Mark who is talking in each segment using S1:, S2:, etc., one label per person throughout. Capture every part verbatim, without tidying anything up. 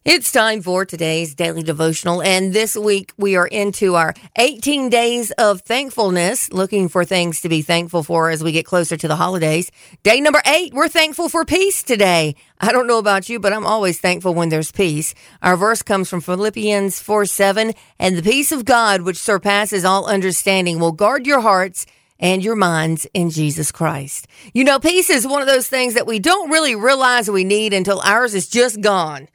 S1: It's time for today's daily devotional, and this week we are into our eighteen days of thankfulness, looking for things to be thankful for as we get closer to the holidays. Day number eight, we're thankful for peace today. I don't know about you, but I'm always thankful when there's peace. Our verse comes from Philippians four seven, and the peace of God, which surpasses all understanding, will guard your hearts and your minds in Jesus Christ. You know, peace is one of those things that we don't really realize we need until ours is just gone.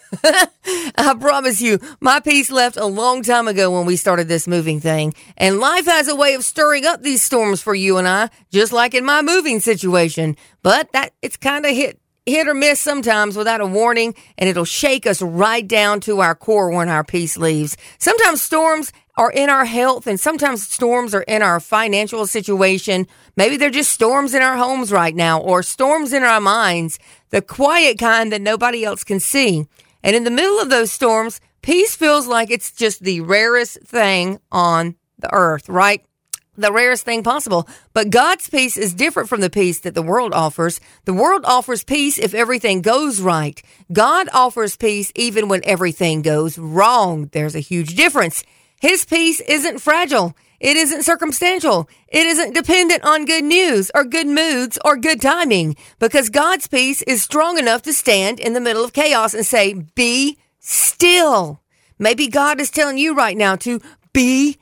S1: I promise you, my peace left a long time ago when we started this moving thing. And life has a way of stirring up these storms for you and I, just like in my moving situation. But that it's kind of hit hit or miss sometimes without a warning, and it'll shake us right down to our core when our peace leaves. Sometimes storms are in our health, and sometimes storms are in our financial situation. Maybe they're just storms in our homes right now, or storms in our minds, the quiet kind that nobody else can see. And in the middle of those storms, peace feels like it's just the rarest thing on the earth, right? The rarest thing possible. But God's peace is different from the peace that the world offers. The world offers peace if everything goes right. God offers peace even when everything goes wrong. There's a huge difference. His peace isn't fragile. It isn't circumstantial. It isn't dependent on good news or good moods or good timing, because God's peace is strong enough to stand in the middle of chaos and say, be still. Maybe God is telling you right now to be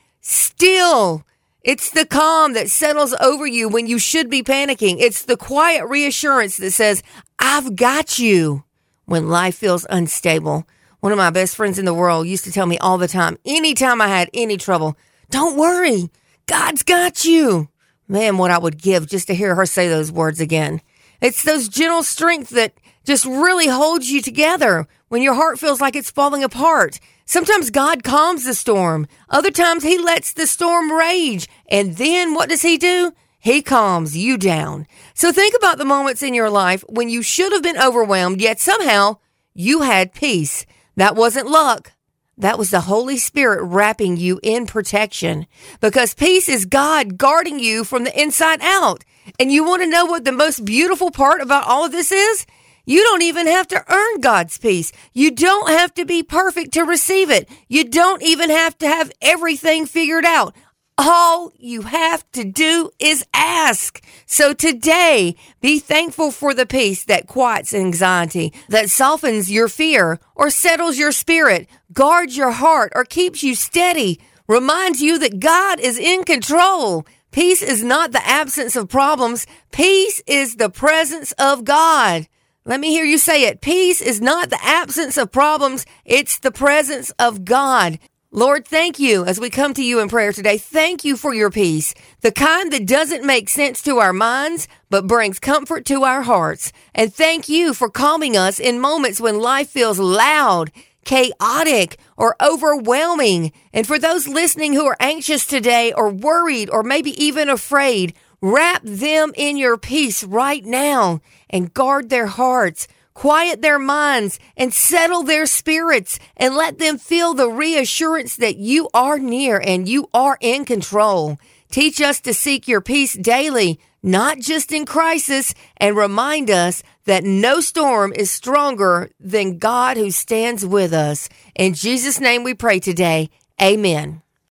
S1: still. It's the calm that settles over you when you should be panicking. It's the quiet reassurance that says, I've got you when life feels unstable. One of my best friends in the world used to tell me all the time, anytime I had any trouble, don't worry, God's got you. Man, what I would give just to hear her say those words again. It's those gentle strength that just really holds you together when your heart feels like it's falling apart. Sometimes God calms the storm. Other times he lets the storm rage. And then what does he do? He calms you down. So think about the moments in your life when you should have been overwhelmed, yet somehow you had peace. That wasn't luck. That was the Holy Spirit wrapping you in protection, because peace is God guarding you from the inside out. And you want to know what the most beautiful part about all of this is? You don't even have to earn God's peace. You don't have to be perfect to receive it. You don't even have to have everything figured out. All you have to do is ask. So today, be thankful for the peace that quiets anxiety, that softens your fear or settles your spirit, guards your heart or keeps you steady, reminds you that God is in control. Peace is not the absence of problems. Peace is the presence of God. Let me hear you say it. Peace is not the absence of problems. It's the presence of God. Lord, thank you as we come to you in prayer today. Thank you for your peace, the kind that doesn't make sense to our minds, but brings comfort to our hearts. And thank you for calming us in moments when life feels loud, chaotic, or overwhelming. And for those listening who are anxious today or worried or maybe even afraid, wrap them in your peace right now and guard their hearts. Quiet their minds and settle their spirits and let them feel the reassurance that you are near and you are in control. Teach us to seek your peace daily, not just in crisis, and remind us that no storm is stronger than God who stands with us. In Jesus' name we pray today. Amen.